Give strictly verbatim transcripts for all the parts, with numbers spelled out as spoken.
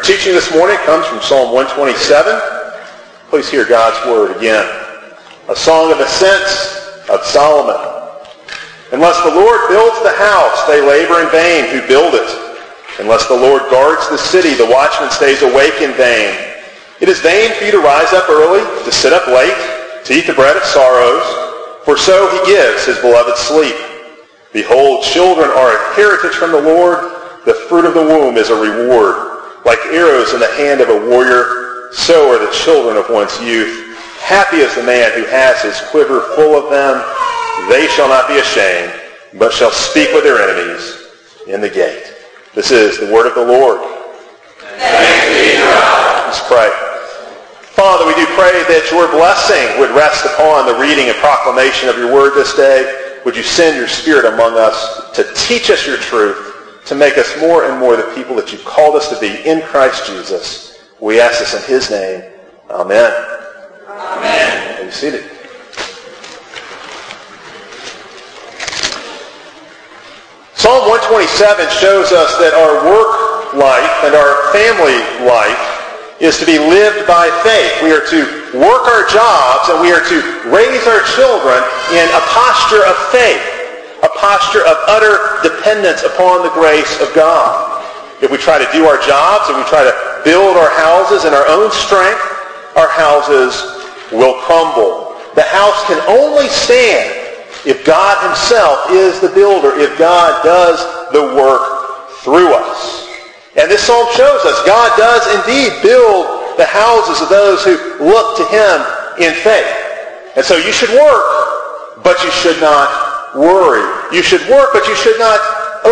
teaching this morning comes from Psalm one twenty-seven. Please hear God's word again. A song of ascents of Solomon. Unless the Lord builds the house, they labor in vain who build it. Unless the Lord guards the city, the watchman stays awake in vain. It is vain for you to rise up early, to sit up late, to eat the bread of sorrows, for so he gives his beloved sleep. Behold, children are a heritage from the Lord. The fruit of the womb is a reward. Like arrows in the hand of a warrior, so are the children of one's youth. Happy is the man who has his quiver full of them. They shall not be ashamed, but shall speak with their enemies in the gate. This is the word of the Lord. Thanks be to God. Let's pray. Father, we do pray that your blessing would rest upon the reading and proclamation of your word this day. Would you send your Spirit among us to teach us your truth, to make us more and more the people that you've called us to be in Christ Jesus. We ask this in his name. Amen. Amen. Are you seated? Psalm one twenty-seven shows us that our work life and our family life is to be lived by faith. We are to work our jobs and we are to raise our children in a posture of faith, a posture of utter dependence upon the grace of God. If we try to do our jobs and we try to build our houses in our own strength, our houses will crumble. The house can only stand if God himself is the builder, if God does the work through us. And this psalm shows us God does indeed build the houses of those who look to him in faith. And so you should work, but you should not worry. You should work, but you should not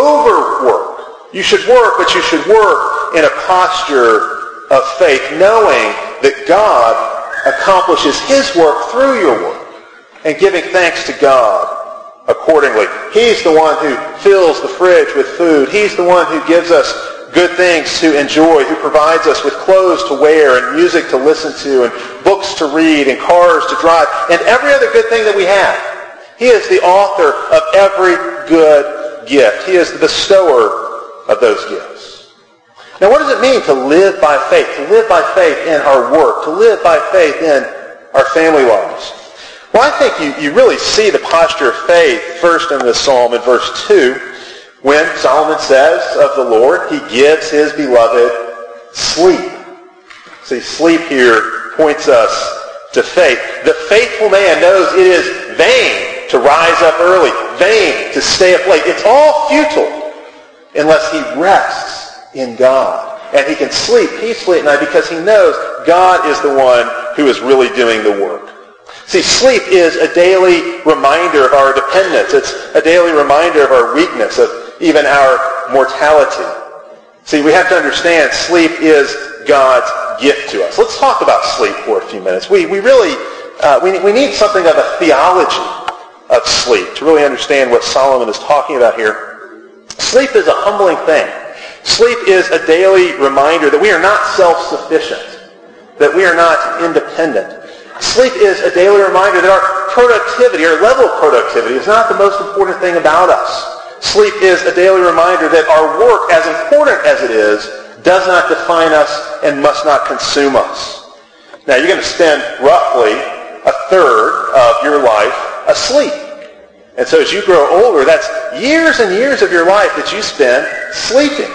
overwork. You should work, but you should work in a posture of faith, knowing that God accomplishes his work through your work and giving thanks to God accordingly. He's the one who fills the fridge with food. He's the one who gives us good things to enjoy, who provides us with clothes to wear and music to listen to and books to read and cars to drive and every other good thing that we have. He is the author of every good gift. He is the bestower of those gifts. Now, what does it mean to live by faith? To live by faith in our work, to live by faith in our family lives. Well, I think you, you really see the posture of faith first in this psalm in verse two, when Solomon says of the Lord, he gives his beloved sleep. See, sleep here points us to faith. The faithful man knows it is vain to rise up early, vain to stay up late. It's all futile unless he rests in God. And he can sleep peacefully at night because he knows God is the one who is really doing the work. See, sleep is a daily reminder of our dependence. It's a daily reminder of our weakness, of even our mortality. See, we have to understand sleep is God's gift to us. Let's talk about sleep for a few minutes. We we really, uh, we, we need something of a theology of sleep to really understand what Solomon is talking about here. Sleep is a humbling thing. Sleep is a daily reminder that we are not self-sufficient, that we are not independent. Sleep is a daily reminder that our productivity, our level of productivity, is not the most important thing about us. Sleep is a daily reminder that our work, as important as it is, does not define us and must not consume us. Now, you're going to spend roughly a third of your life asleep. And so as you grow older, that's years and years of your life that you spend sleeping.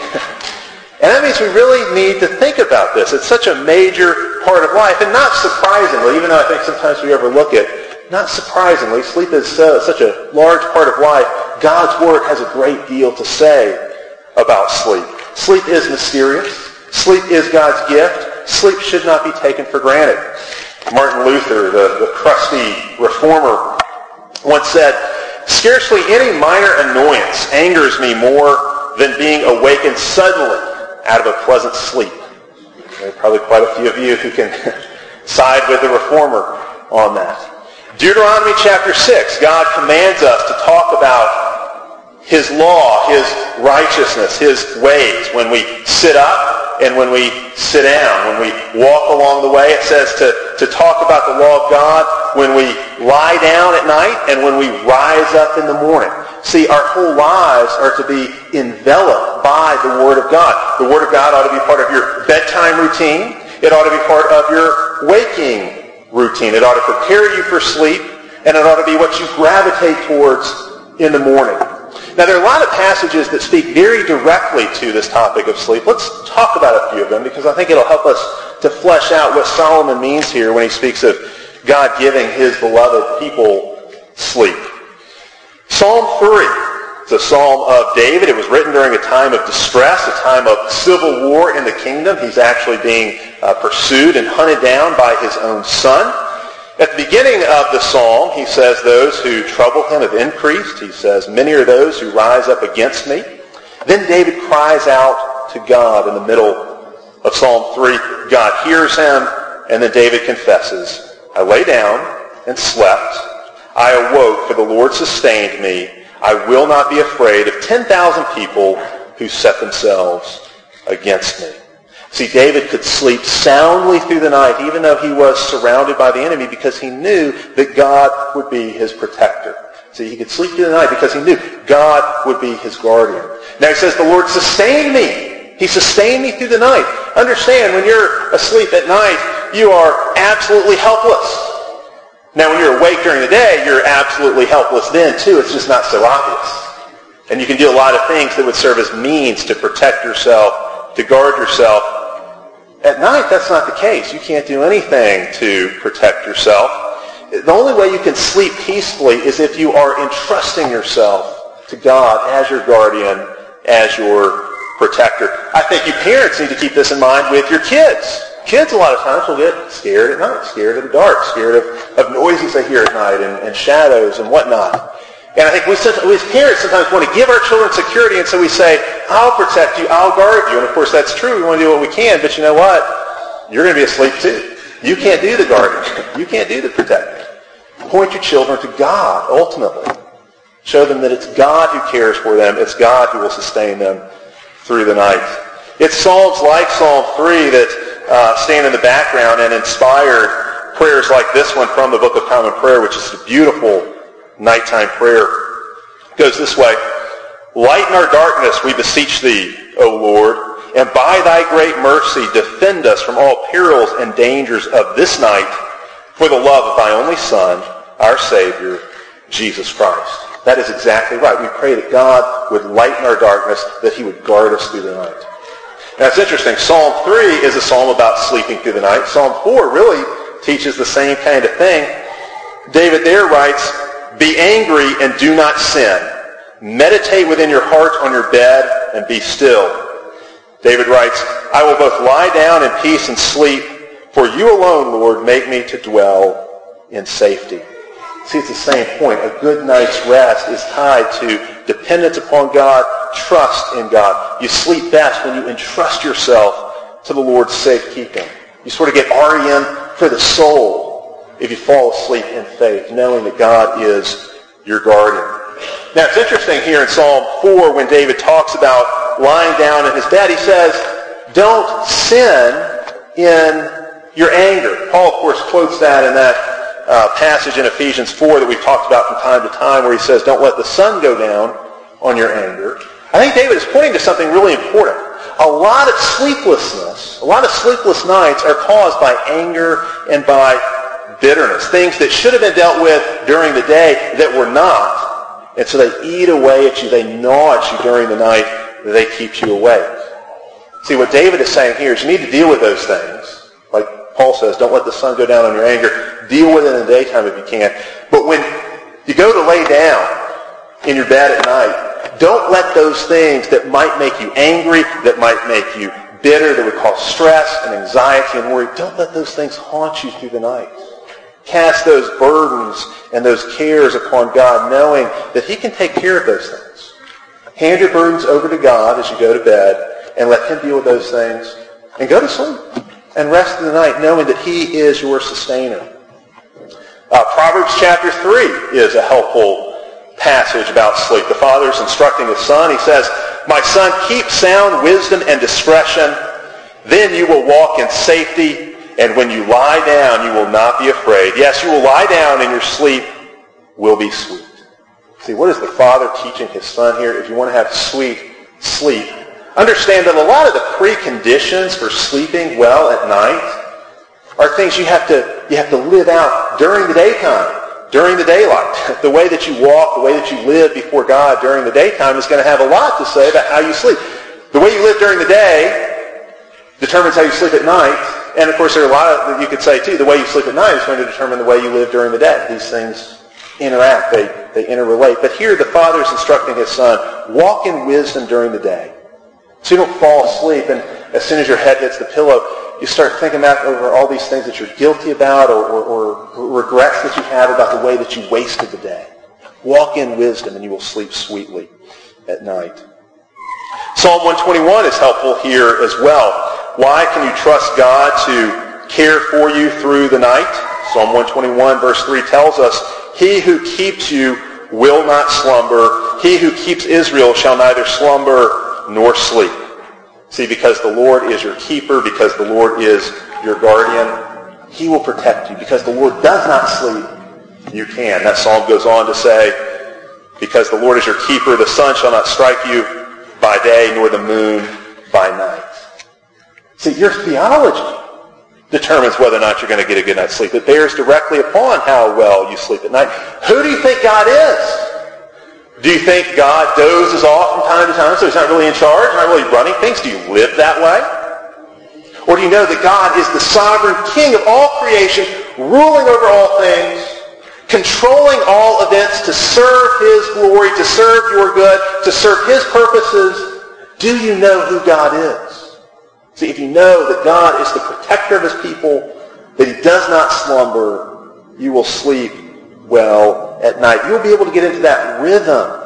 And that means we really need to think about this. It's such a major part of life. And not surprisingly, even though I think sometimes we overlook it, not surprisingly, sleep is uh, such a large part of life. God's Word has a great deal to say about sleep. Sleep is mysterious. Sleep is God's gift. Sleep should not be taken for granted. Martin Luther, the, the crusty reformer, once said, "Scarcely any minor annoyance angers me more than being awakened suddenly out of a pleasant sleep." There are probably quite a few of you who can side with the reformer on that. Deuteronomy chapter six, God commands us to talk about his law, his righteousness, his ways. When we sit up and when we sit down, when we walk along the way, it says to, to talk about the law of God when we lie down at night and when we rise up in the morning. See, our whole lives are to be enveloped by the Word of God. The Word of God ought to be part of your bedtime routine. It ought to be part of your waking routine. It ought to prepare you for sleep, and it ought to be what you gravitate towards in the morning. Now, there are a lot of passages that speak very directly to this topic of sleep. Let's talk about a few of them because I think it'll help us to flesh out what Solomon means here when he speaks of God giving his beloved people sleep. Psalm three. It's a psalm of David. It was written during a time of distress, a time of civil war in the kingdom. He's actually being uh, pursued and hunted down by his own son. At the beginning of the psalm, he says, those who trouble him have increased. He says, many are those who rise up against me. Then David cries out to God in the middle of Psalm three. God hears him, and then David confesses, I lay down and slept. I awoke, for the Lord sustained me. I will not be afraid of ten thousand people who set themselves against me. See, David could sleep soundly through the night, even though he was surrounded by the enemy, because he knew that God would be his protector. See, he could sleep through the night because he knew God would be his guardian. Now he says, the Lord sustained me. He sustained me through the night. Understand, when you're asleep at night, you are absolutely helpless. Now, when you're awake during the day, you're absolutely helpless then, too. It's just not so obvious. And you can do a lot of things that would serve as means to protect yourself, to guard yourself. At night, that's not the case. You can't do anything to protect yourself. The only way you can sleep peacefully is if you are entrusting yourself to God as your guardian, as your protector. I think you parents need to keep this in mind with your kids. Kids, a lot of times, will get scared at night, scared of the dark, scared of, of noises they hear at night and, and shadows and whatnot. And I think we, we as parents sometimes want to give our children security, and so we say, I'll protect you, I'll guard you. And of course that's true, we want to do what we can, but you know what? You're going to be asleep too. You can't do the guarding. You can't do the protecting. Point your children to God, ultimately. Show them that it's God who cares for them, it's God who will sustain them through the night. It's Psalms like Psalm three that uh, stand in the background and inspire prayers like this one from the Book of Common Prayer, which is a beautiful nighttime prayer. It goes this way. Lighten our darkness, we beseech thee, O Lord, and by thy great mercy defend us from all perils and dangers of this night for the love of thy only Son, our Savior, Jesus Christ. That is exactly right. We pray that God would lighten our darkness, that he would guard us through the night. Now it's interesting. Psalm three is a psalm about sleeping through the night. Psalm four really teaches the same kind of thing. David there writes, be angry and do not sin. Meditate within your heart on your bed and be still. David writes, I will both lie down in peace and sleep, for you alone, Lord, make me to dwell in safety. See, it's the same point. A good night's rest is tied to dependence upon God, trust in God. You sleep best when you entrust yourself to the Lord's safekeeping. You sort of get R E M for the soul if you fall asleep in faith, knowing that God is your guardian. Now, it's interesting here in Psalm four when David talks about lying down in his bed, he says, don't sin in your anger. Paul, of course, quotes that in that Uh, passage in Ephesians four that we've talked about from time to time where he says, don't let the sun go down on your anger. I think David is pointing to something really important. A lot of sleeplessness, a lot of sleepless nights are caused by anger and by bitterness, things that should have been dealt with during the day that were not. And so they eat away at you, they gnaw at you during the night, they keep you awake. See, what David is saying here is you need to deal with those things. Like Paul says, don't let the sun go down on your anger. Deal with it in the daytime if you can. But when you go to lay down in your bed at night, don't let those things that might make you angry, that might make you bitter, that would cause stress and anxiety and worry, don't let those things haunt you through the night. Cast those burdens and those cares upon God, knowing that he can take care of those things. Hand your burdens over to God as you go to bed and let him deal with those things and go to sleep and rest through the night knowing that he is your sustainer. Uh, Proverbs chapter three is a helpful passage about sleep. The father is instructing his son. He says, my son, keep sound wisdom and discretion. Then you will walk in safety, and when you lie down, you will not be afraid. Yes, you will lie down, and your sleep will be sweet. See, what is the Father teaching his Son here? If you want to have sweet sleep, understand that a lot of the preconditions for sleeping well at night are things you have to you have to live out during the daytime, during the daylight. The way that you walk, the way that you live before God during the daytime is going to have a lot to say about how you sleep. The way you live during the day determines how you sleep at night. And of course, there are a lot of, that you could say too, the way you sleep at night is going to determine the way you live during the day. These things interact, they, they interrelate. But here the Father is instructing his Son, walk in wisdom during the day. So you don't fall asleep and as soon as your head hits the pillow, you start thinking back over all these things that you're guilty about or, or, or regrets that you have about the way that you wasted the day. Walk in wisdom and you will sleep sweetly at night. Psalm one twenty-one is helpful here as well. Why can you trust God to care for you through the night? Psalm one twenty-one verse three tells us, he who keeps you will not slumber. He who keeps Israel shall neither slumber nor sleep. See, because the Lord is your keeper, because the Lord is your guardian, he will protect you. Because the Lord does not sleep, you can. That psalm goes on to say, because the Lord is your keeper, the sun shall not strike you by day, nor the moon by night. See, your theology determines whether or not you're going to get a good night's sleep. It bears directly upon how well you sleep at night. Who do you think God is? Do you think God dozes off from time to time so he's not really in charge, not really running things? Do you live that way? Or do you know that God is the sovereign king of all creation, ruling over all things, controlling all events to serve his glory, to serve your good, to serve his purposes? Do you know who God is? See, if you know that God is the protector of his people, that he does not slumber, you will sleep well at night. You'll be able to get into that rhythm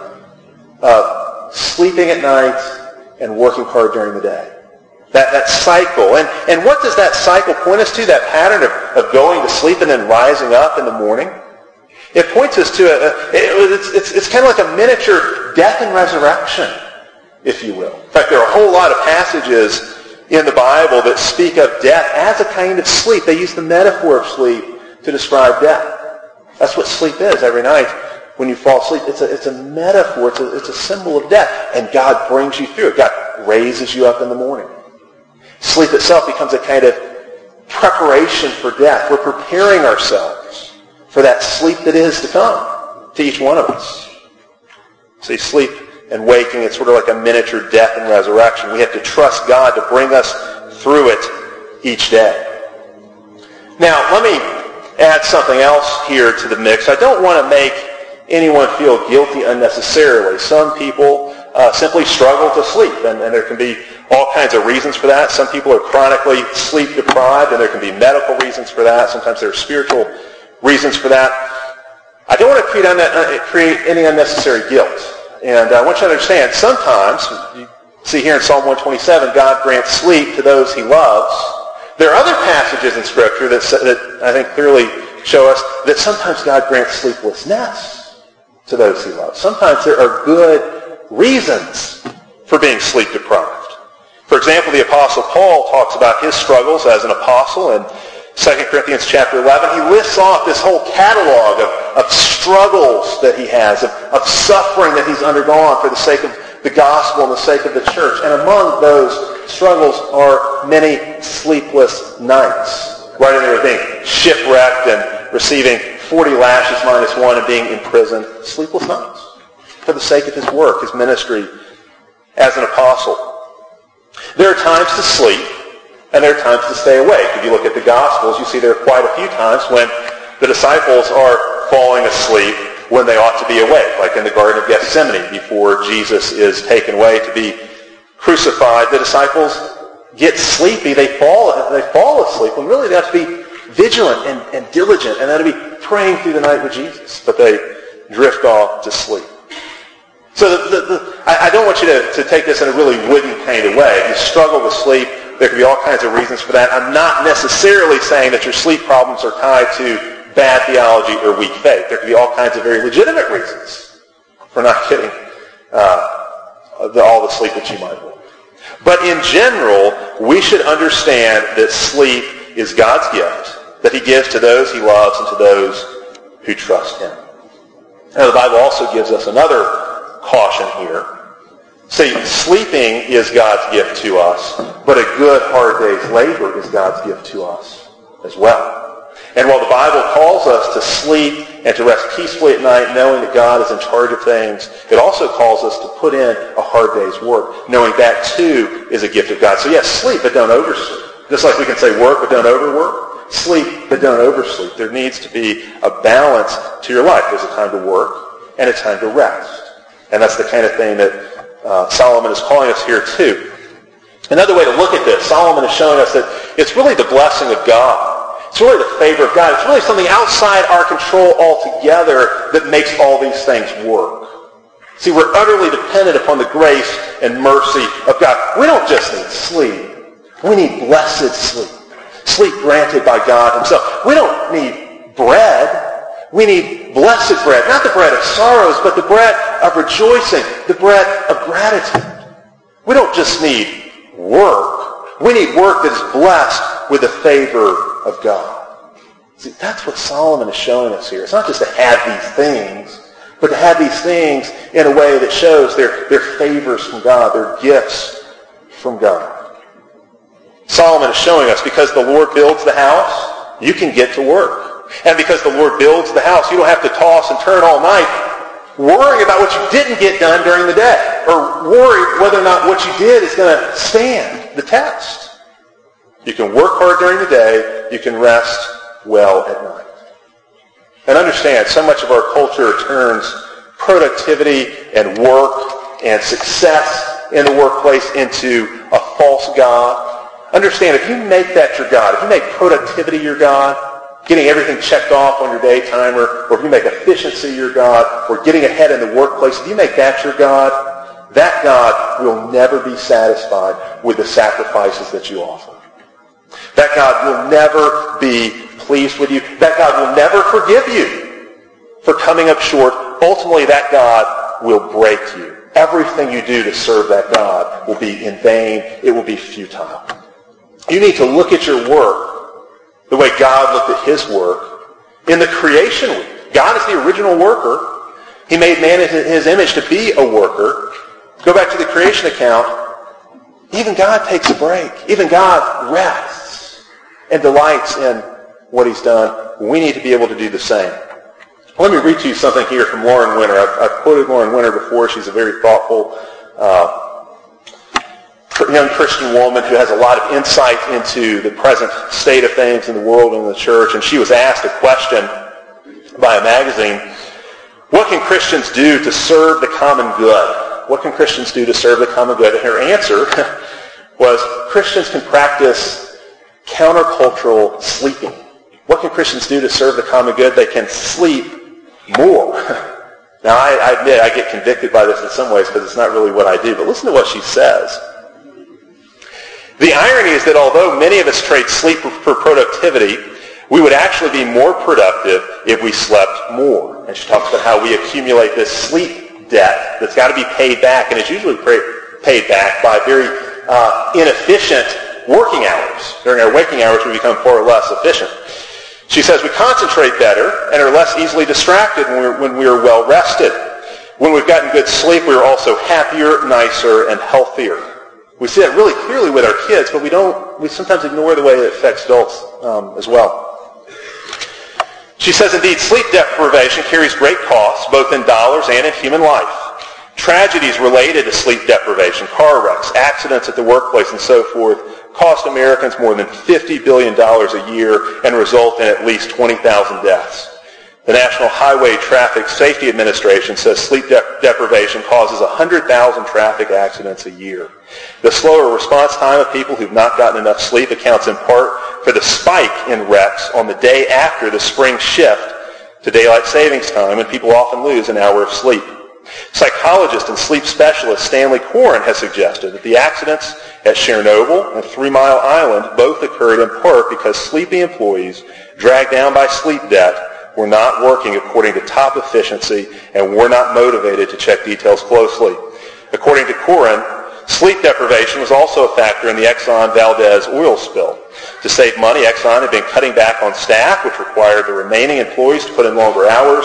of sleeping at night and working hard during the day. That, that cycle. And, and what does that cycle point us to? That pattern of, of going to sleep and then rising up in the morning? It points us to, a, a, it, it's, it's, it's kind of like a miniature death and resurrection, if you will. In fact, there are a whole lot of passages in the Bible that speak of death as a kind of sleep. They use the metaphor of sleep to describe death. That's what sleep is every night when you fall asleep. It's a, it's a metaphor. It's a, it's a symbol of death. And God brings you through it. God raises you up in the morning. Sleep itself becomes a kind of preparation for death. We're preparing ourselves for that sleep that is to come to each one of us. See, sleep and waking, it's sort of like a miniature death and resurrection. We have to trust God to bring us through it each day. Now, let me add something else here to the mix. I don't want to make anyone feel guilty unnecessarily. Some people uh, simply struggle to sleep, and, and there can be all kinds of reasons for that. Some people are chronically sleep deprived, and there can be medical reasons for that. Sometimes there are spiritual reasons for that. I don't want to create, un- create any unnecessary guilt. And I want you to understand, sometimes, you see here in Psalm one twenty-seven, God grants sleep to those he loves. There are other passages in Scripture that, that I think clearly show us that sometimes God grants sleeplessness to those he loves. Sometimes there are good reasons for being sleep deprived. For example, the Apostle Paul talks about his struggles as an apostle in Second Corinthians chapter eleven. He lists off this whole catalog of, of struggles that he has, of, of suffering that he's undergone for the sake of the gospel and the sake of the church. And among those struggles are many sleepless nights. Right in there being shipwrecked and receiving forty lashes minus one and being imprisoned. Sleepless nights for the sake of his work, his ministry as an apostle. There are times to sleep and there are times to stay awake. If you look at the Gospels, you see there are quite a few times when the disciples are falling asleep when they ought to be awake, like in the Garden of Gethsemane before Jesus is taken away to be crucified. The disciples get sleepy. They fall, they fall asleep when really they have to be vigilant and, and diligent and they have to be praying through the night with Jesus. But they drift off to sleep. So the, the, the, I, I don't want you to, to take this in a really wooden kind of way. If you struggle with sleep, there can be all kinds of reasons for that. I'm not necessarily saying that your sleep problems are tied to bad theology or weak faith. There can be all kinds of very legitimate reasons for not getting uh, the, all the sleep that you might want. But in general, we should understand that sleep is God's gift that he gives to those he loves and to those who trust him. Now, the Bible also gives us another caution here. See, sleeping is God's gift to us, but a good hard day's labor is God's gift to us as well. And while the Bible calls us to sleep and to rest peacefully at night, knowing that God is in charge of things, it also calls us to put in a hard day's work, knowing that too is a gift of God. So yes, sleep, but don't oversleep. Just like we can say work, but don't overwork. Sleep, but don't oversleep. There needs to be a balance to your life. There's a time to work and a time to rest. And that's the kind of thing that uh, Solomon is calling us here too. Another way to look at this, Solomon is showing us that it's really the blessing of God. It's really the favor of God. It's really something outside our control altogether that makes all these things work. See, we're utterly dependent upon the grace and mercy of God. We don't just need sleep. We need blessed sleep. Sleep granted by God himself. We don't need bread. We need blessed bread. Not the bread of sorrows, but the bread of rejoicing, the bread of gratitude. We don't just need work. We need work that is blessed with the favor of God. See, that's what Solomon is showing us here. It's not just to have these things, but to have these things in a way that shows their, their favors from God, their gifts from God. Solomon is showing us because the Lord builds the house, you can get to work. And because the Lord builds the house, you don't have to toss and turn all night worrying about what you didn't get done during the day, or worry whether or not what you did is going to stand the test. You can work hard during the day, you can rest well at night. And understand, so much of our culture turns productivity and work and success in the workplace into a false god. Understand, if you make that your God, if you make productivity your God, getting everything checked off on your day timer, or if you make efficiency your God, or getting ahead in the workplace, if you make that your God, that God will never be satisfied with the sacrifices that you offer. That God will never be pleased with you. That God will never forgive you for coming up short. Ultimately, that God will break you. Everything you do to serve that God will be in vain. It will be futile. You need to look at your work the way God looked at his work in the creation week. God is the original worker. He made man in his image to be a worker. Go back to the creation account. Even God takes a break. Even God rests and delights in what he's done. We need to be able to do the same. Let me read to you something here from Lauren Winter. I've, I've quoted Lauren Winter before. She's a very thoughtful uh, young Christian woman who has a lot of insight into the present state of things in the world and in the church. And she was asked a question by a magazine, what can Christians do to serve the common good? What can Christians do to serve the common good? And her answer was, Christians can practice countercultural sleeping. What can Christians do to serve the common good? They can sleep more. Now, I, I admit I get convicted by this in some ways because it's not really what I do. But listen to what she says. The irony is that although many of us trade sleep for productivity, we would actually be more productive if we slept more. And she talks about how we accumulate this sleep debt that's got to be paid back, and it's usually paid back by very uh, inefficient working hours. During our waking hours, we become far less efficient. She says we concentrate better and are less easily distracted when we're, when we are well rested. When we've gotten good sleep, we are also happier, nicer, and healthier. We see that really clearly with our kids, but we don't. We sometimes ignore the way it affects adults um, as well. She says, indeed, sleep deprivation carries great costs, both in dollars and in human life. Tragedies related to sleep deprivation, car wrecks, accidents at the workplace, and so forth, cost Americans more than fifty billion dollars a year and result in at least twenty thousand deaths. The National Highway Traffic Safety Administration says sleep de- deprivation causes one hundred thousand traffic accidents a year. The slower response time of people who've not gotten enough sleep accounts in part for the spike in wrecks on the day after the spring shift to daylight savings time, and people often lose an hour of sleep. Psychologist and sleep specialist Stanley Coren has suggested that the accidents at Chernobyl and Three Mile Island both occurred in part because sleepy employees, dragged down by sleep debt, were not working according to top efficiency and were not motivated to check details closely. According to Coren, sleep deprivation was also a factor in the Exxon Valdez oil spill. To save money, Exxon had been cutting back on staff, which required the remaining employees to put in longer hours.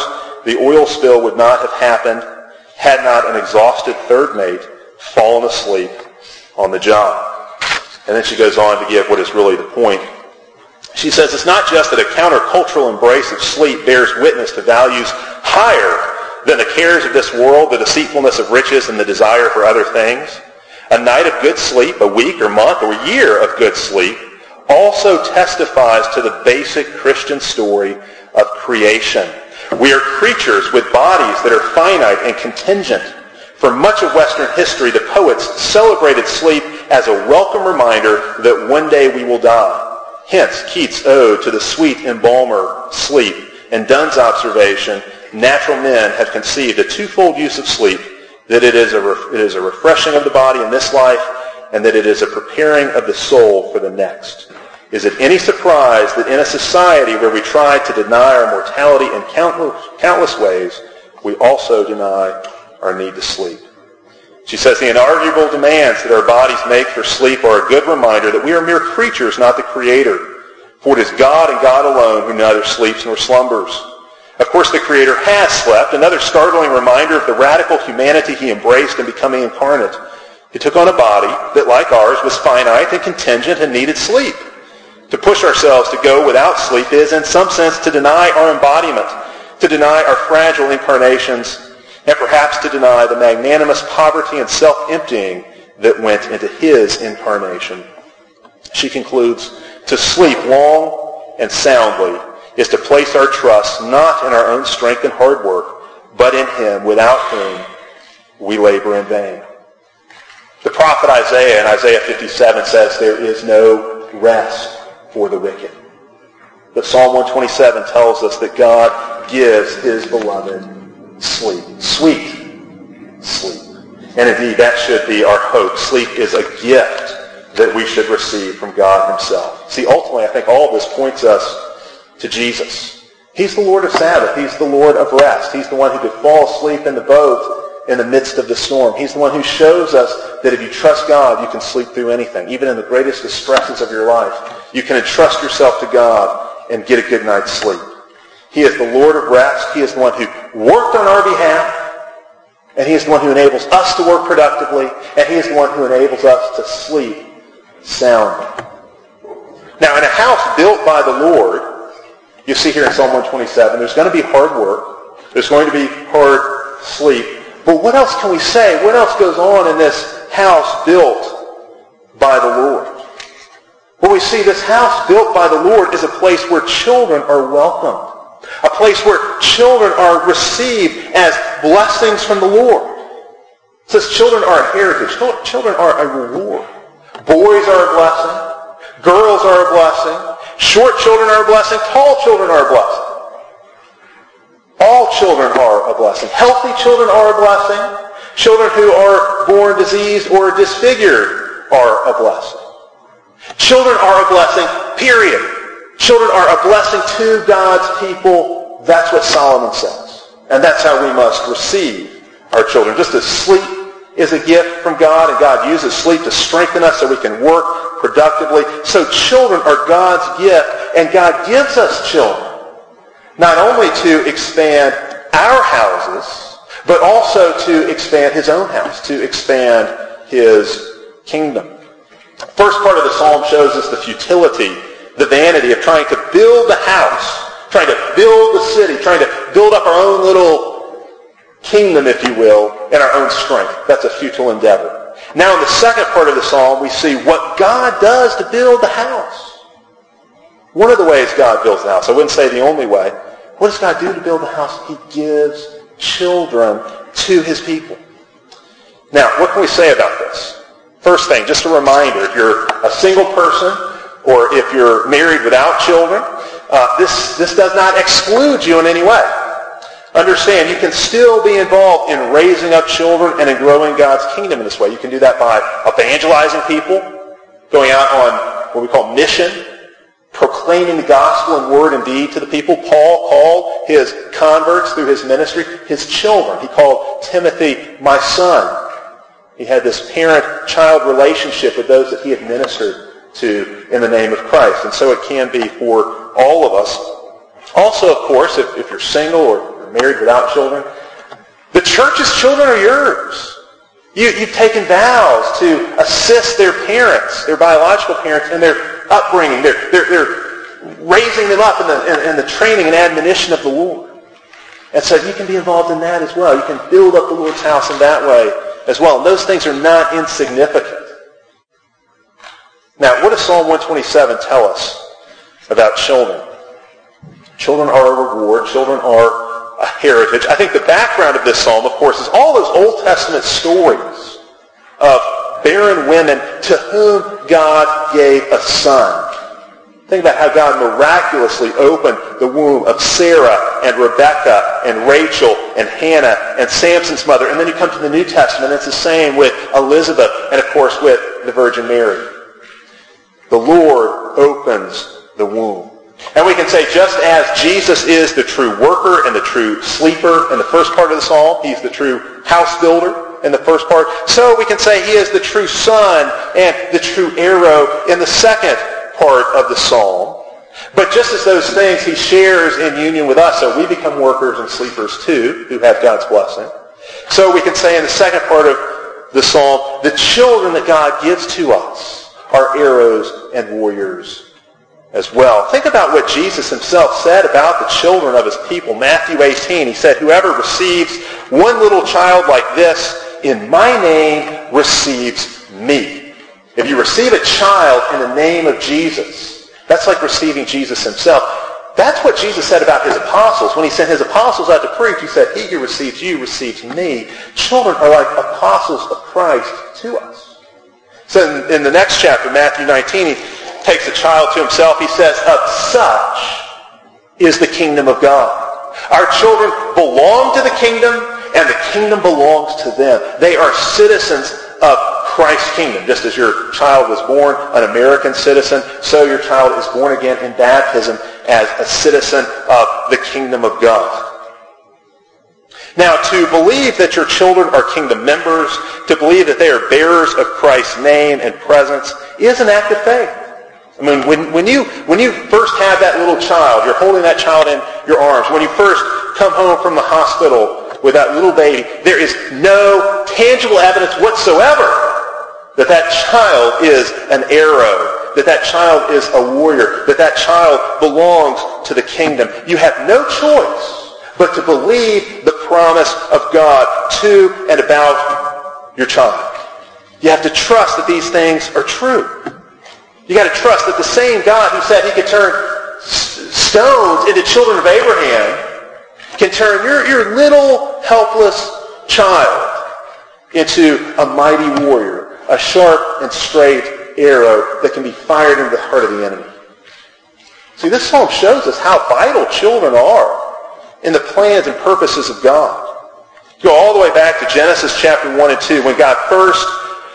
the oil spill would not have happened had not an exhausted third mate fallen asleep on the job. And then she goes on to give what is really the point. She says it's not just that a countercultural embrace of sleep bears witness to values higher than the cares of this world, the deceitfulness of riches, and the desire for other things. A night of good sleep, a week or month or year of good sleep, also testifies to the basic Christian story of creation. We are creatures with bodies that are finite and contingent. For much of Western history, the poets celebrated sleep as a welcome reminder that one day we will die. Hence, Keats' ode to the sweet embalmer, sleep, and Donne's observation, natural men have conceived a twofold use of sleep, that it is, a re- it is a refreshing of the body in this life, and that it is a preparing of the soul for the next. Is it any surprise that in a society where we try to deny our mortality in countless, countless ways, we also deny our need to sleep? She says the inarguable demands that our bodies make for sleep are a good reminder that we are mere creatures, not the Creator. For it is God and God alone who neither sleeps nor slumbers. Of course, the Creator has slept, another startling reminder of the radical humanity he embraced in becoming incarnate. He took on a body that, like ours, was finite and contingent and needed sleep. To push ourselves to go without sleep is, in some sense, to deny our embodiment, to deny our fragile incarnations, and perhaps to deny the magnanimous poverty and self-emptying that went into his incarnation. She concludes, to sleep long and soundly is to place our trust not in our own strength and hard work, but in him without whom we labor in vain. The prophet Isaiah in Isaiah fifty-seven says there is no rest for the wicked. But Psalm one twenty-seven tells us that God gives his beloved sleep. Sweet sleep. And indeed, that should be our hope. Sleep is a gift that we should receive from God himself. See, ultimately, I think all of this points us to Jesus. He's the Lord of Sabbath. He's the Lord of rest. He's the one who could fall asleep in the boat in the midst of the storm. He's the one who shows us that if you trust God, you can sleep through anything. Even in the greatest distresses of your life, you can entrust yourself to God and get a good night's sleep. He is the Lord of rest. He is the one who worked on our behalf, and he is the one who enables us to work productively, and he is the one who enables us to sleep soundly. Now, in a house built by the Lord, you see here in Psalm one twenty-seven, there's going to be hard work. There's going to be hard sleep. But what else can we say? What else goes on in this house built by the Lord? Well, we see this house built by the Lord is a place where children are welcomed. A place where children are received as blessings from the Lord. It says children are a heritage. Children are a reward. Boys are a blessing. Girls are a blessing. Short children are a blessing. Tall children are a blessing. All children are a blessing. Healthy children are a blessing. Children who are born diseased or disfigured are a blessing. Children are a blessing, period. Children are a blessing to God's people. That's what Solomon says. And that's how we must receive our children. Just as sleep is a gift from God, and God uses sleep to strengthen us so we can work productively, so children are God's gift, and God gives us children not only to expand our houses, but also to expand his own house, to expand his kingdom. The first part of the psalm shows us the futility, the vanity of trying to build the house, trying to build the city, trying to build up our own little kingdom, if you will, in our own strength. That's a futile endeavor. Now in the second part of the psalm, we see what God does to build the house. One of the ways God builds the house, I wouldn't say the only way. What does God do to build the house? He gives children to his people. Now, what can we say about this? First thing, just a reminder, if you're a single person or if you're married without children, uh, this, this does not exclude you in any way. Understand, you can still be involved in raising up children and in growing God's kingdom in this way. You can do that by evangelizing people, going out on what we call mission, proclaiming the gospel in word and deed to the people. Paul called his converts through his ministry his children. He called Timothy my son. He had this parent-child relationship with those that he had ministered to in the name of Christ. And so it can be for all of us. Also, of course, if, if you're single or married without children. The church's children are yours. You, you've taken vows to assist their parents, their biological parents, in their upbringing. They're, they're, they're raising them up in the, in, in the training and admonition of the Lord. And so you can be involved in that as well. You can build up the Lord's house in that way as well. And those things are not insignificant. Now, what does Psalm one twenty-seven tell us about children? Children are a reward. Children are a heritage. I think the background of this psalm, of course, is all those Old Testament stories of barren women to whom God gave a son. Think about how God miraculously opened the womb of Sarah and Rebekah and Rachel and Hannah and Samson's mother. And then you come to the New Testament, and it's the same with Elizabeth and, of course, with the Virgin Mary. The Lord opens the womb. And we can say, just as Jesus is the true worker and the true sleeper in the first part of the psalm, he's the true house builder in the first part, so we can say he is the true son and the true arrow in the second part of the psalm. But just as those things he shares in union with us, so we become workers and sleepers too, who have God's blessing. So we can say in the second part of the psalm, the children that God gives to us are arrows and warriors as well. Think about what Jesus himself said about the children of his people. Matthew eighteen, he said, whoever receives one little child like this in my name receives me. If you receive a child in the name of Jesus, that's like receiving Jesus himself. That's what Jesus said about his apostles. When he sent his apostles out to preach, he said, he who receives you receives me. Children are like apostles of Christ to us. So in, in the next chapter, Matthew nineteen, he takes a child to himself. He says, of such is the kingdom of God. Our children belong to the kingdom, and the kingdom belongs to them. They are citizens of Christ's kingdom. Just as your child was born an American citizen, so your child is born again in baptism as a citizen of the kingdom of God. Now, to believe that your children are kingdom members, to believe that they are bearers of Christ's name and presence, is an act of faith. I mean, when, when, you, when you first have that little child, you're holding that child in your arms. When you first come home from the hospital with that little baby, there is no tangible evidence whatsoever that that child is an arrow, that that child is a warrior, that that child belongs to the kingdom. You have no choice but to believe the promise of God to and about your child. You have to trust that these things are true. You got to trust that the same God who said he could turn stones into children of Abraham can turn your, your little helpless child into a mighty warrior, a sharp and straight arrow that can be fired into the heart of the enemy. See, this psalm shows us how vital children are in the plans and purposes of God. Go all the way back to Genesis chapter one and two, when God first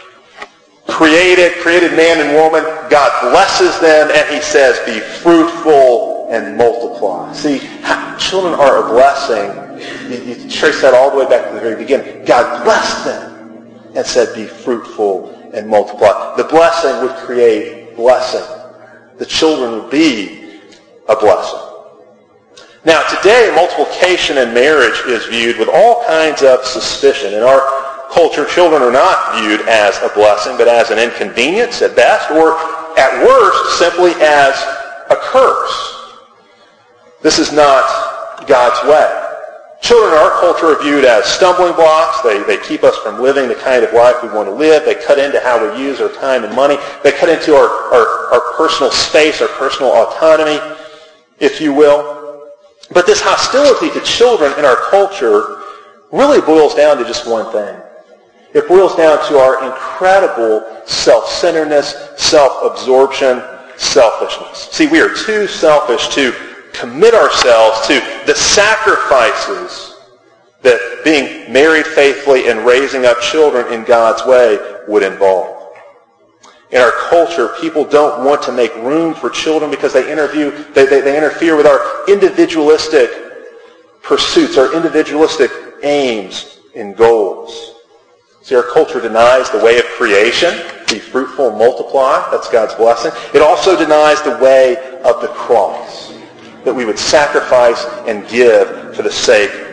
created, created man and woman. God blesses them, and he says, be fruitful and multiply. See, how children are a blessing. You, you trace that all the way back to the very beginning. God blessed them and said, be fruitful and multiply. The blessing would create blessing. The children would be a blessing. Now, today, multiplication in marriage is viewed with all kinds of suspicion. In our culture, children are not viewed as a blessing, but as an inconvenience at best, or at worst, simply as a curse. This is not God's way. Children in our culture are viewed as stumbling blocks. They, they keep us from living the kind of life we want to live. They cut into how we use our time and money. They cut into our, our, our personal space, our personal autonomy, if you will. But this hostility to children in our culture really boils down to just one thing. It boils down to our incredible self-centeredness, self-absorption, selfishness. See, we are too selfish to commit ourselves to the sacrifices that being married faithfully and raising up children in God's way would involve. In our culture, people don't want to make room for children because they, interview, they, they, they interfere with our individualistic pursuits, our individualistic aims and goals. See, our culture denies the way of creation, be fruitful and multiply. That's God's blessing. It also denies the way of the cross, that we would sacrifice and give for the sake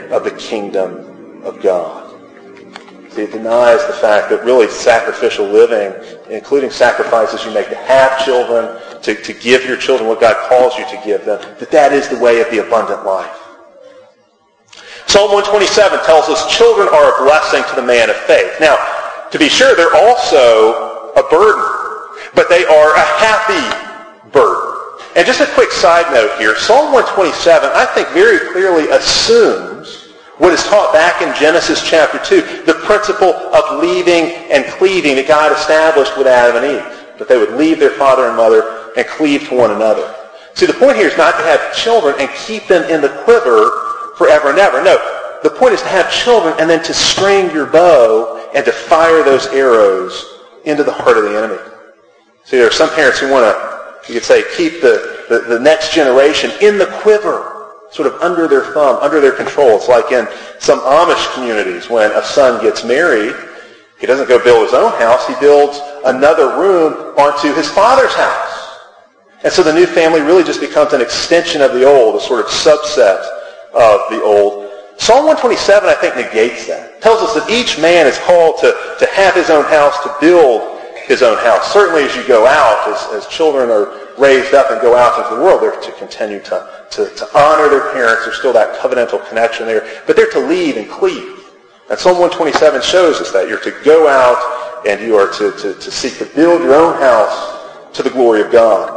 of the kingdom of God. See, it denies the fact that really sacrificial living, including sacrifices you make to have children, to, to give your children what God calls you to give them, that that is the way of the abundant life. Psalm one twenty-seven tells us children are a blessing to the man of faith. Now, to be sure, they're also a burden, but they are a happy burden. And just a quick side note here, Psalm one twenty-seven, I think, very clearly assumes what is taught back in Genesis chapter two, the principle of leaving and cleaving that God established with Adam and Eve, that they would leave their father and mother and cleave to one another. See, the point here is not to have children and keep them in the quiver forever and ever. No, the point is to have children and then to string your bow and to fire those arrows into the heart of the enemy. See, there are some parents who want to, you could say, keep the, the, the next generation in the quiver, sort of under their thumb, under their control. It's like in some Amish communities when a son gets married, he doesn't go build his own house, he builds another room onto his father's house. And so the new family really just becomes an extension of the old, a sort of subset of the old. Psalm one twenty-seven, I think, negates that. It tells us that each man is called to, to have his own house, to build his own house. Certainly as you go out, as, as children are raised up and go out into the world, they're to continue to, to, to honor their parents. There's still that covenantal connection there. But they're to leave and cleave. And Psalm one twenty-seven shows us that. You're to go out and you are to, to, to seek to build your own house to the glory of God.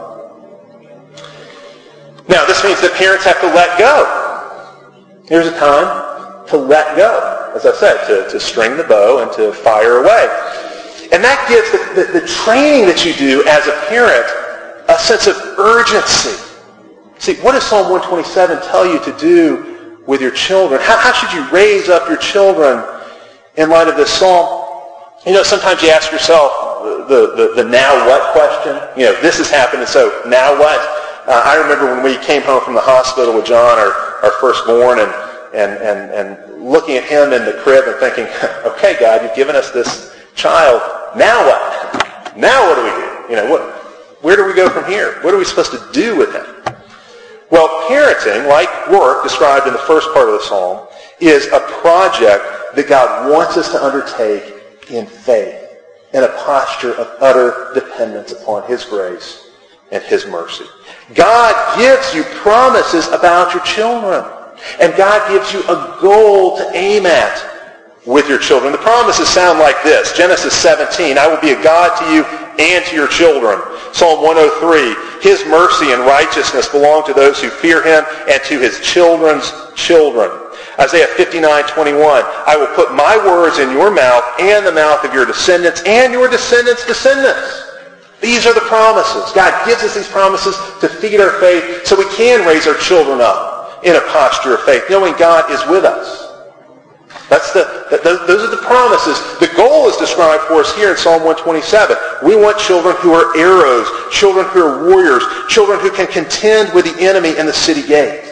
Now, this means that parents have to let go. Here's a time to let go, as I said, to, to string the bow and to fire away. And that gives the, the, the training that you do as a parent a sense of urgency. See, what does Psalm one twenty-seven tell you to do with your children? How, how should you raise up your children in light of this psalm? You know, sometimes you ask yourself the, the, the now what question. You know, this has happened, and so now what? Uh, I remember when we came home from the hospital with John, our, our firstborn, and, and, and, and looking at him in the crib and thinking, okay, God, you've given us this child. Now what? Now what do we do? You know, what, where do we go from here? What are we supposed to do with him? Well, parenting, like work described in the first part of the psalm, is a project that God wants us to undertake in faith, in a posture of utter dependence upon his grace and his mercy. God gives you promises about your children. And God gives you a goal to aim at with your children. The promises sound like this. Genesis seventeen, I will be a God to you and to your children. Psalm one oh three, his mercy and righteousness belong to those who fear him and to his children's children. Isaiah fifty-nine twenty-one, I will put my words in your mouth and the mouth of your descendants and your descendants' descendants. These are the promises. God gives us these promises to feed our faith so we can raise our children up in a posture of faith, knowing God is with us. That's the, those are the promises. The goal is described for us here in Psalm one twenty-seven. We want children who are arrows, children who are warriors, children who can contend with the enemy in the city gate.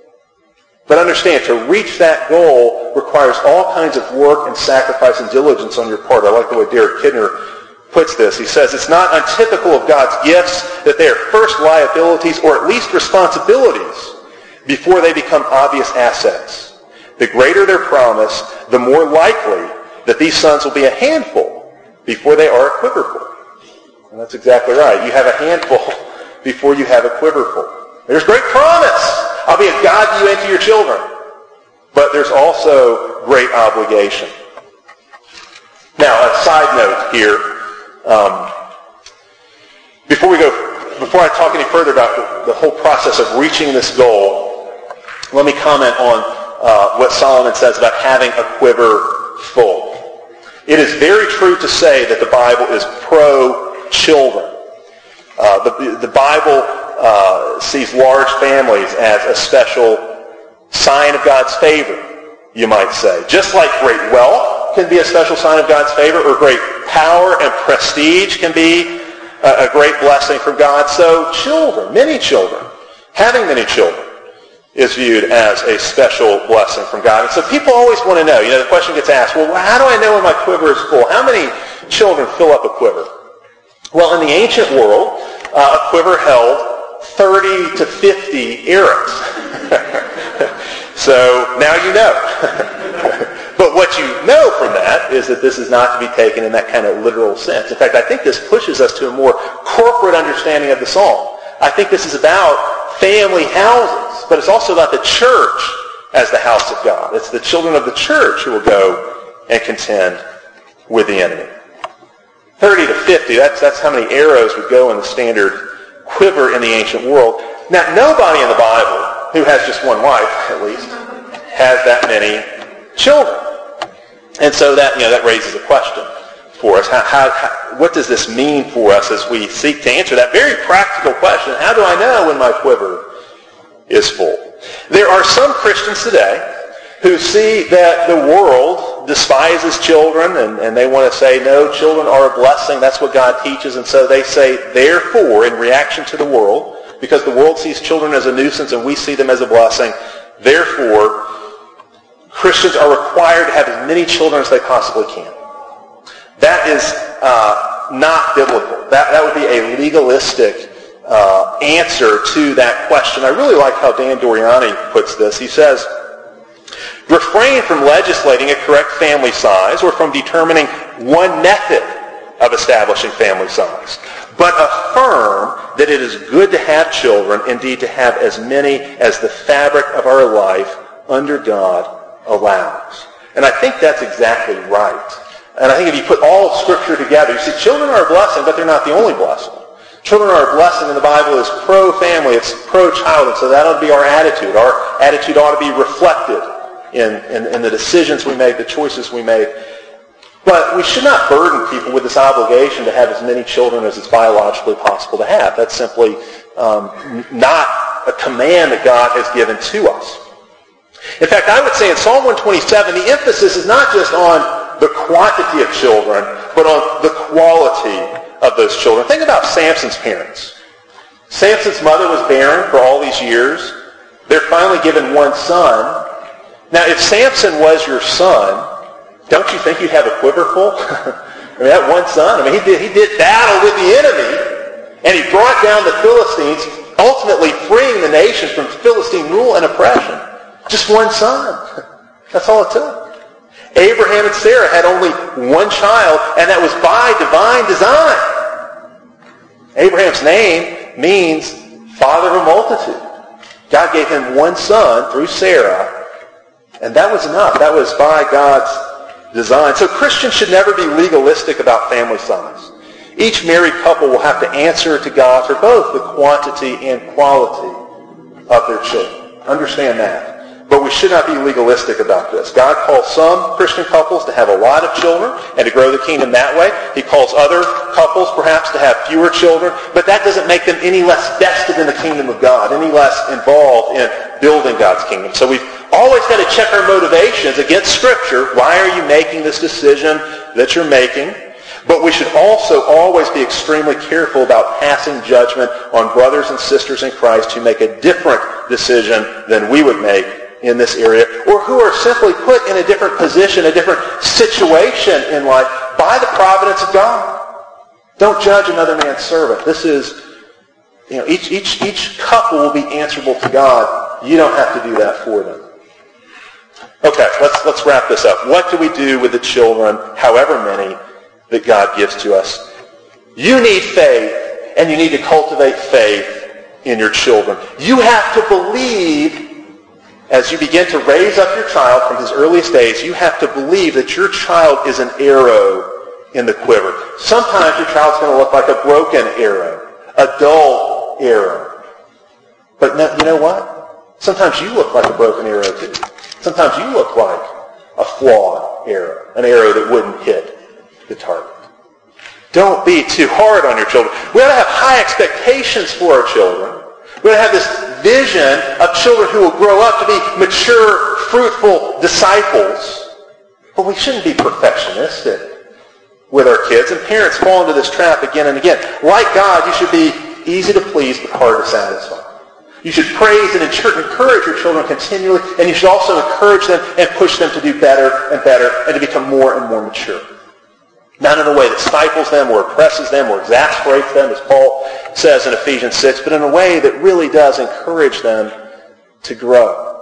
But understand, to reach that goal requires all kinds of work and sacrifice and diligence on your part. I like the way Derek Kidner puts this. He says, it's not untypical of God's gifts that they are first liabilities or at least responsibilities before they become obvious assets. The greater their promise, the more likely that these sons will be a handful before they are a quiverful. And that's exactly right. You have a handful before you have a quiverful. There's great promise. I'll be a God to you and to your children. But there's also great obligation. Now, a side note here. Um, before we go, before I talk any further about the, the whole process of reaching this goal, let me comment on uh, what Solomon says about having a quiver full. It is very true to say that the Bible is pro-children. Uh, the, the Bible uh, sees large families as a special sign of God's favor, you might say. Just like great wealth can be a special sign of God's favor, or great power and prestige can be a, a great blessing from God. So children, many children, having many children is viewed as a special blessing from God. And so people always want to know, you know, the question gets asked, well, how do I know when my quiver is full? How many children fill up a quiver? Well, in the ancient world, uh, a quiver held thirty to fifty arrows. So now you know. But what you know from that is that this is not to be taken in that kind of literal sense. In fact, I think this pushes us to a more corporate understanding of the psalm. I think this is about family houses, but it's also about the church as the house of God. It's the children of the church who will go and contend with the enemy. thirty to fifty, that's, that's how many arrows would go in the standard quiver in the ancient world. Now, nobody in the Bible who has just one wife, at least, has that many children. And so that, you know, that raises a question for us. How, how, how, what does this mean for us as we seek to answer that very practical question? How do I know when my quiver is full? There are some Christians today who see that the world despises children, and, and they want to say, no, children are a blessing. That's what God teaches. And so they say, therefore, in reaction to the world, because the world sees children as a nuisance and we see them as a blessing, therefore, Christians are required to have as many children as they possibly can. That is uh, not biblical. That, that would be a legalistic uh, answer to that question. I really like how Dan Doriani puts this. He says, refrain from legislating a correct family size or from determining one method of establishing family size, but affirm that it is good to have children, indeed to have as many as the fabric of our life under God allows. And I think that's exactly right. And I think if you put all of Scripture together, you see children are a blessing, but they're not the only blessing. Children are a blessing, and the Bible is pro-family, it's pro-child, and so that ought to be our attitude. Our attitude ought to be reflected in, in, in the decisions we make, the choices we make. But we should not burden people with this obligation to have as many children as it's biologically possible to have. That's simply um, not a command that God has given to us. In fact, I would say in Psalm one twenty-seven, the emphasis is not just on the quantity of children, but on the quality of those children. Think about Samson's parents. Samson's mother was barren for all these years. They're finally given one son. Now, if Samson was your son, don't you think you'd have a quiver full? I mean, that one son, I mean, he did, he did battle with the enemy, and he brought down the Philistines, ultimately freeing the nation from Philistine rule and oppression. Just one son. That's all it took. Abraham and Sarah had only one child, and that was by divine design. Abraham's name means father of a multitude. God gave him one son through Sarah, and that was enough. That was by God's design. So Christians should never be legalistic about family size. Each married couple will have to answer to God for both the quantity and quality of their children. Understand that. But we should not be legalistic about this. God calls some Christian couples to have a lot of children and to grow the kingdom that way. He calls other couples perhaps to have fewer children, but that doesn't make them any less vested in the kingdom of God, any less involved in building God's kingdom. So we've always got to check our motivations against Scripture. Why are you making this decision that you're making? But we should also always be extremely careful about passing judgment on brothers and sisters in Christ who make a different decision than we would make in this area, or who are simply put in a different position, a different situation in life by the providence of God. Don't judge another man's servant. This is, you know, each, each, each couple will be answerable to God. You don't have to do that for them. Okay, let's, let's wrap this up. What do we do with the children, however many, that God gives to us? You need faith, and you need to cultivate faith in your children. You have to believe. As you begin to raise up your child from his earliest days, you have to believe that your child is an arrow in the quiver. Sometimes your child's going to look like a broken arrow, a dull arrow. But no, you know what? Sometimes you look like a broken arrow too. Sometimes you look like a flawed arrow, an arrow that wouldn't hit the target. Don't be too hard on your children. We ought to have high expectations for our children. We ought to have this vision of children who will grow up to be mature, fruitful disciples. But we shouldn't be perfectionistic with our kids. And parents fall into this trap again and again. Like God, you should be easy to please but hard to satisfy. You should praise and encourage your children continually, and you should also encourage them and push them to do better and better and to become more and more mature. Not in a way that stifles them or oppresses them or exasperates them, as Paul says in Ephesians six, but in a way that really does encourage them to grow.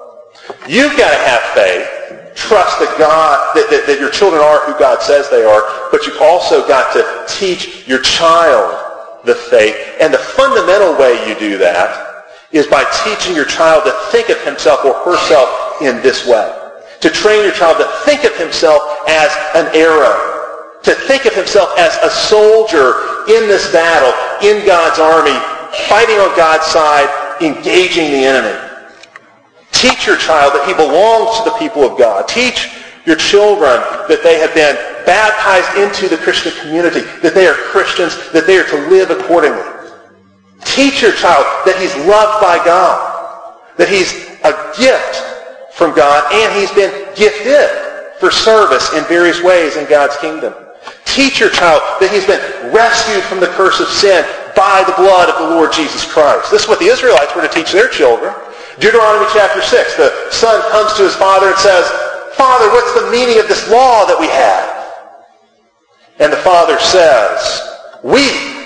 You've got to have faith, trust that God, that, that, that your children are who God says they are, but you've also got to teach your child the faith. And the fundamental way you do that is by teaching your child to think of himself or herself in this way. To train your child to think of himself as an arrow. To think of himself as a soldier in this battle, in God's army, fighting on God's side, engaging the enemy. Teach your child that he belongs to the people of God. Teach your children that they have been baptized into the Christian community, that they are Christians, that they are to live accordingly. Teach your child that he's loved by God, that he's a gift from God, and he's been gifted for service in various ways in God's kingdom. Teach your child that he's been rescued from the curse of sin by the blood of the Lord Jesus Christ. This is what the Israelites were to teach their children. Deuteronomy chapter six, the son comes to his father and says, Father, what's the meaning of this law that we have? And the father says, we,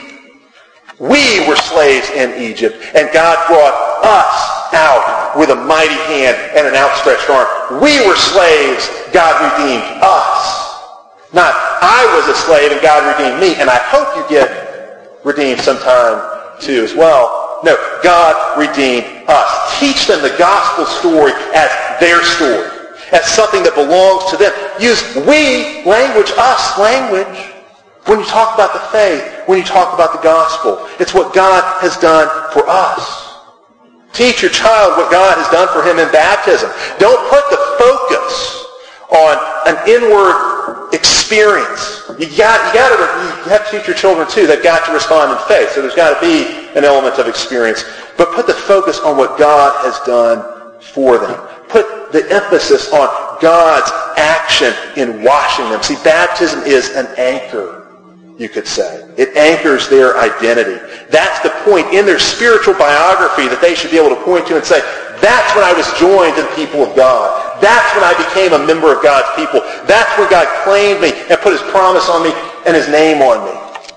we were slaves in Egypt, and God brought us out with a mighty hand and an outstretched arm. We were slaves, God redeemed us. Not, I was a slave and God redeemed me, and I hope you get redeemed sometime too as well. No, God redeemed us. Teach them the gospel story as their story, as something that belongs to them. Use we language, us language, when you talk about the faith, when you talk about the gospel. It's what God has done for us. Teach your child what God has done for him in baptism. Don't put the focus on an inward experience. You got, you got to, you have to teach your children too. They've got to respond in faith. So there's got to be an element of experience. But put the focus on what God has done for them. Put the emphasis on God's action in washing them. See, baptism is an anchor, you could say. It anchors their identity. That's the point in their spiritual biography that they should be able to point to and say, that's when I was joined to the people of God. That's when I became a member of God's people. That's when God claimed me and put his promise on me and his name on me.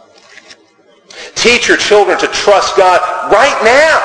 Teach your children to trust God right now,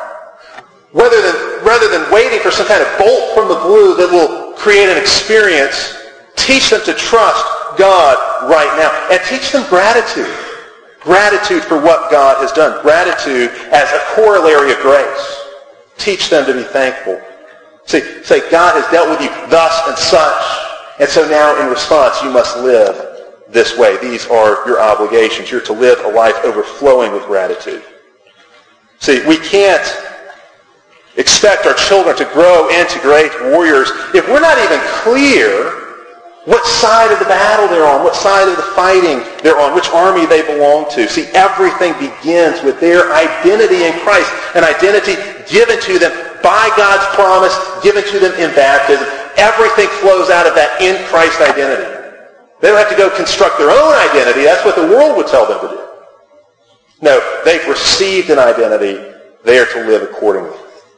rather than, rather than waiting for some kind of bolt from the blue that will create an experience. Teach them to trust God right now. And teach them gratitude. Gratitude for what God has done. Gratitude as a corollary of grace. Teach them to be thankful. See, say, God has dealt with you thus and such, and so now in response you must live this way. These are your obligations. You're to live a life overflowing with gratitude. See, we can't expect our children to grow into great warriors if we're not even clear what side of the battle they're on, what side of the fighting they're on, which army they belong to. See, everything begins with their identity in Christ, an identity given to them by God's promise, given to them in baptism. Everything flows out of that in Christ identity. They don't have to go construct their own identity. That's what the world would tell them to do. No, they've received an identity. They are to live accordingly.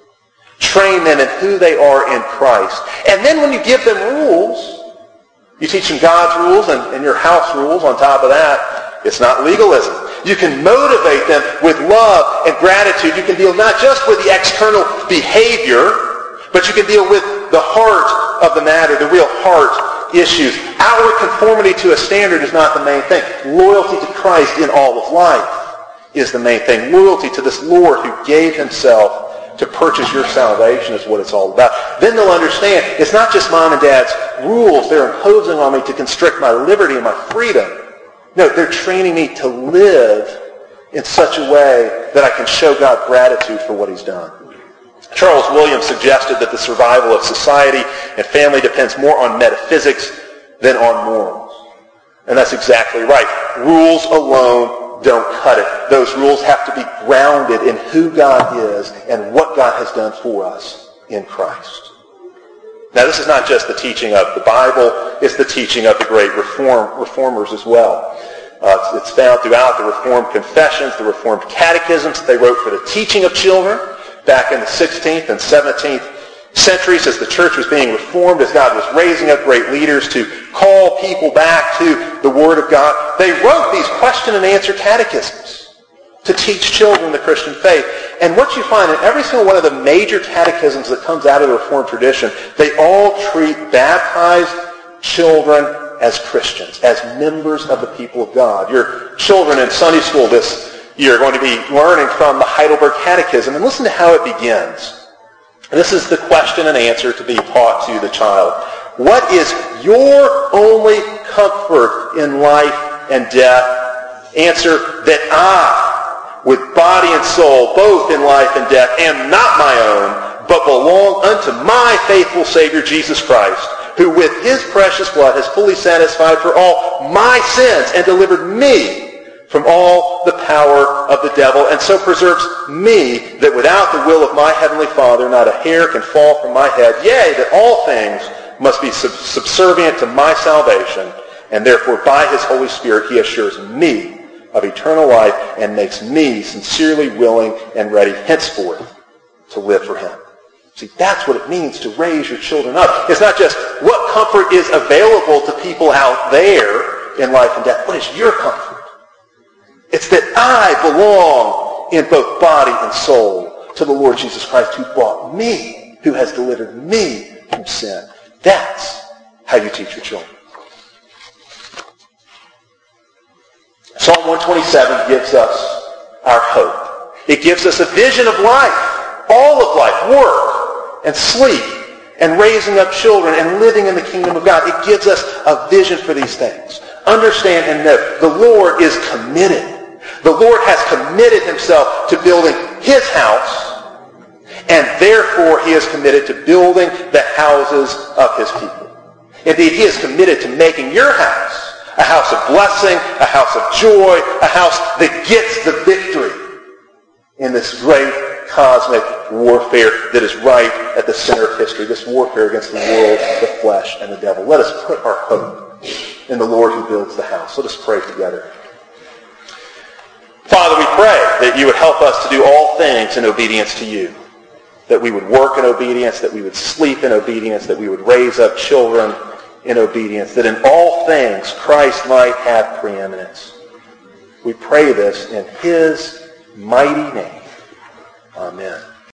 Train them in who they are in Christ. And then when you give them rules, you teach them God's rules and, and your house rules on top of that. It's not legalism. You can motivate them with love and gratitude. You can deal not just with the external behavior, but you can deal with the heart of the matter, the real heart issues. Outward conformity to a standard is not the main thing. Loyalty to Christ in all of life is the main thing. Loyalty to this Lord who gave himself to purchase your salvation is what it's all about. Then they'll understand it's not just mom and dad's rules they're imposing on me to constrict my liberty and my freedom. No, they're training me to live in such a way that I can show God gratitude for what he's done. Charles Williams suggested that the survival of society and family depends more on metaphysics than on morals. And that's exactly right. Rules alone don't cut it. Those rules have to be grounded in who God is and what God has done for us in Christ. Now, this is not just the teaching of the Bible. It's the teaching of the great reform, reformers as well. Uh, it's, it's found throughout the Reformed confessions, the Reformed catechisms they wrote for the teaching of children back in the sixteenth and seventeenth centuries as the church was being reformed, as God was raising up great leaders to call people back to the Word of God. They wrote these question and answer catechisms to teach children the Christian faith. And what you find in every single one of the major catechisms that comes out of the Reformed tradition, they all treat baptized children as Christians, as members of the people of God. Your children in Sunday school this year are going to be learning from the Heidelberg Catechism. And listen to how it begins. This is the question and answer to be taught to the child. What is your only comfort in life and death? Answer, that I, with body and soul, both in life and death, am not my own, but belong unto my faithful Savior Jesus Christ, who with his precious blood has fully satisfied for all my sins and delivered me from all the power of the devil, and so preserves me, that without the will of my heavenly Father not a hair can fall from my head, yea, that all things must be sub- subservient to my salvation, and therefore by his Holy Spirit he assures me of eternal life and makes me sincerely willing and ready henceforth to live for him. See, that's what it means to raise your children up. It's not just what comfort is available to people out there in life and death. What is your comfort? It's that I belong in both body and soul to the Lord Jesus Christ, who bought me, who has delivered me from sin. That's how you teach your children. Psalm one twenty-seven gives us our hope. It gives us a vision of life, all of life, work and sleep and raising up children and living in the kingdom of God. It gives us a vision for these things. Understand and know, the Lord is committed. The Lord has committed himself to building his house, and therefore he is committed to building the houses of his people. Indeed, he is committed to making your house a house of blessing, a house of joy, a house that gets the victory in this great cosmic warfare that is right at the center of history, this warfare against the world, the flesh, and the devil. Let us put our hope in the Lord who builds the house. Let us pray together. Father, we pray that you would help us to do all things in obedience to you, that we would work in obedience, that we would sleep in obedience, that we would raise up children in obedience, that in all things Christ might have preeminence. We pray this in his mighty name. Amen.